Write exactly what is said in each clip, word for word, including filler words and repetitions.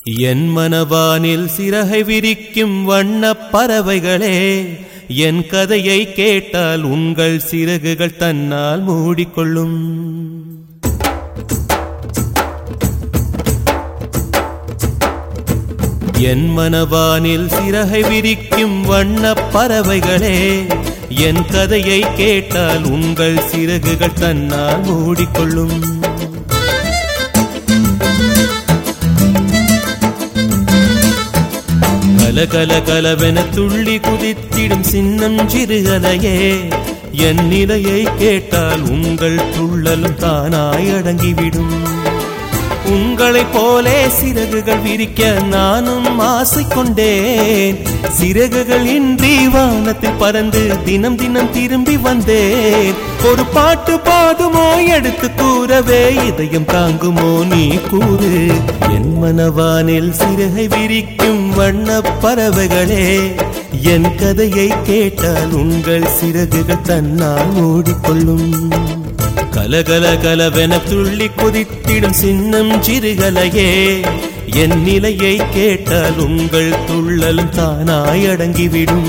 என் மனவானில் சிறகை விரிக்கும் வண்ணப் பறவைகளே, என் கதையை கேட்டால் உங்கள் சிறகுகள் தன்னால் மூடிக்கொள்ளும். என் மனவானில் சிறகை விரிக்கும் வண்ணப் பறவைகளே, என் கதையை கேட்டால் உங்கள் சிறகுகள் தன்னால் மூடிக்கொள்ளும். கல கல கலவென துள்ளி குதித்திடும் சின்னம் சிறுகலையே, என் நிலையை கேட்டால் உங்கள் துள்ளலும் தானாய் அடங்கிவிடும். உங்களைப் போலே சிறகுகள் விரிக்க நானும் ஆசை கொண்டேன். சிறகுகள் இன்றி வானத்தில் பறந்து தினம் தினம் திரும்பி வந்தேன். ஒரு பாட்டு பாடுமோ எடுத்து கூறவே, இதயம் தாங்குமோ நீ கூறு. என் மனவானில் சிறகை விரிக்கும் வண்ணப் பறவைகளே, என் கதையை கேட்டால் உங்கள் சிறகுகள் தன்னால் மூடிக்கொள்ளும். கலகல கலவென துள்ளி குதித்திடும் சின்னம் சிறுகலையே, என் நிலையை கேட்டால் உங்கள் துள்ளலும் தானாய் அடங்கிவிடும்.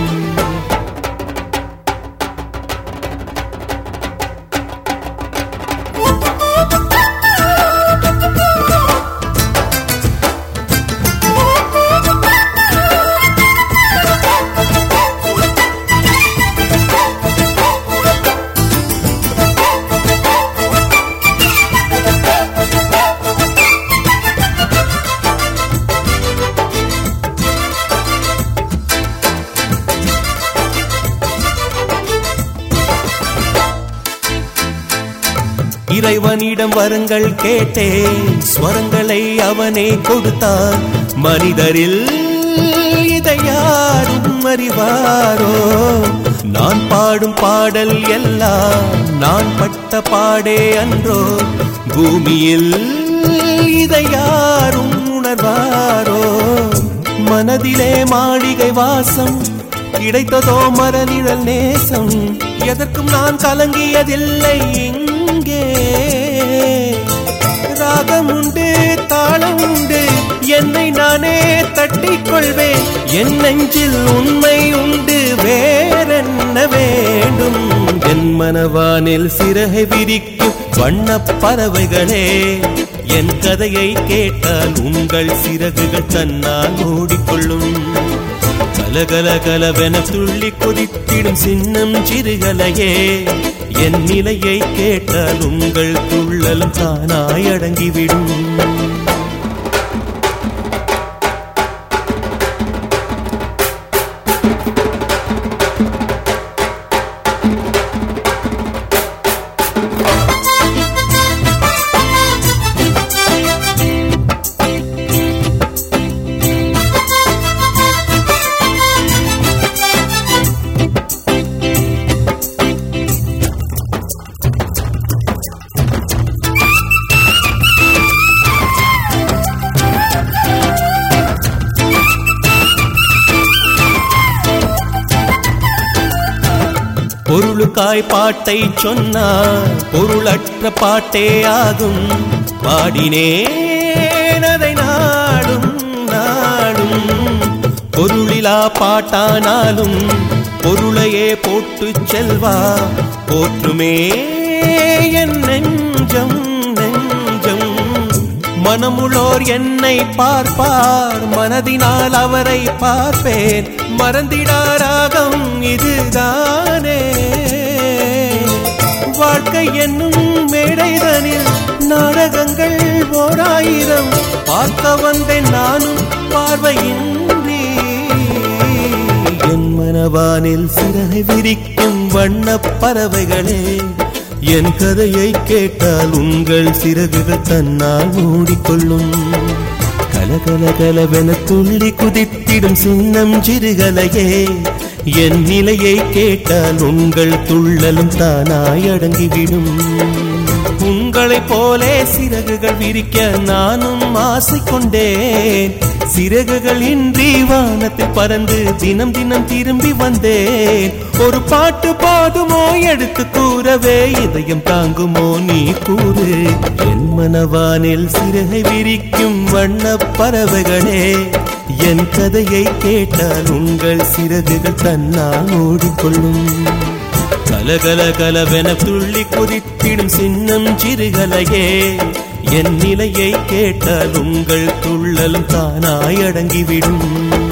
இறைவனிடம் வரங்கள் கேட்டேன், ஸ்வரங்களை அவனே கொடுத்தான். மனிதரில் இதை யாரும் அறிவாரோ? நான் பாடும் பாடல் எல்லாம் நான் பட்ட பாடே அன்றோ? பூமியில் இதை யாரும் உணர்வாரோ? மனதிலே மாளிகை வாசம், கிடைத்ததோ மரநிழல் நேசம். எதற்கும் நான் கலங்கியதில்லை. ராகம் உண்டு, தாளம் உண்டு, என்னை நானே தட்டிக் கொள்வேன். என் நெஞ்சில் உண்மை உண்டு, வேறென்ன வேண்டும்? என் மனவானில் சிறகை விரிக்கும் வண்ணப் பறவைகளே, என் கதையை கேட்டால் உங்கள் சிறகுகள் தன்னால் மூடிக்கொள்ளும். கலகல கலவென துள்ளி கொதித்திடும் சின்னம் சிறுகலையே, என் நிலையை கேட்டால் உங்கள் துள்ளலும் தானாய் அடங்கிவிடும். பொருளுக்காய் பாட்டை சொன்னார், பொருளற்ற பாட்டே ஆகும். பாடினேன் அதை நாடும் நாடும். பொருளிலா பாட்டானாலும் பொருளையே போட்டு செல்வா போற்றுமே என் நெஞ்சம் நெஞ்சம். மனமுள்ளோர் என்னை பார்ப்பார், மனதினால் அவரை பார்ப்பேன். மறந்திடாராகம் இதுதானே வாழ்க்கை என்னும் மேடைதனில் நாடகங்கள் ஓராயிரம். பார்க்க வந்தேன் நானும் பார்வையின்றி. என் மனவானில் சிறகை விரிக்கும் வண்ணப் பறவைகளே, என் கதையை கேட்டால் உங்கள் சிறகுகள் தன்னால் மூடிக்கொள்ளும். கலகல கலவென துள்ளி குதித்திடும் சின்னம் சிறுகலையே, என் நிலையை கேட்டால் உங்கள் துள்ளலும் தானாய் அடங்கிவிடும். உங்களைப் போலே சிறகுகள் விரிக்க நானும் ஆசை கொண்டேன். சிறகுகள் இன்றி வானத்தில் பறந்து தினம் தினம் திரும்பி வந்தேன். ஒரு பாட்டு போதுமோ எடுத்து கூறவே, இதயம் தாங்குமோ நீ கூறு. என் மனவானில் சிறகை விரிக்கும் வண்ணப் பறவைகளே, என் கதையை கேட்டால் உங்கள் சிறகுகள் தன்னால் மூடிக்கொள்ளும். கலகல கலவென துள்ளி குதித்திடும் சின்னம் சிறுகலையே, என் நிலையை கேட்டால் உங்கள் துள்ளலும் தானாய் அடங்கிவிடும்.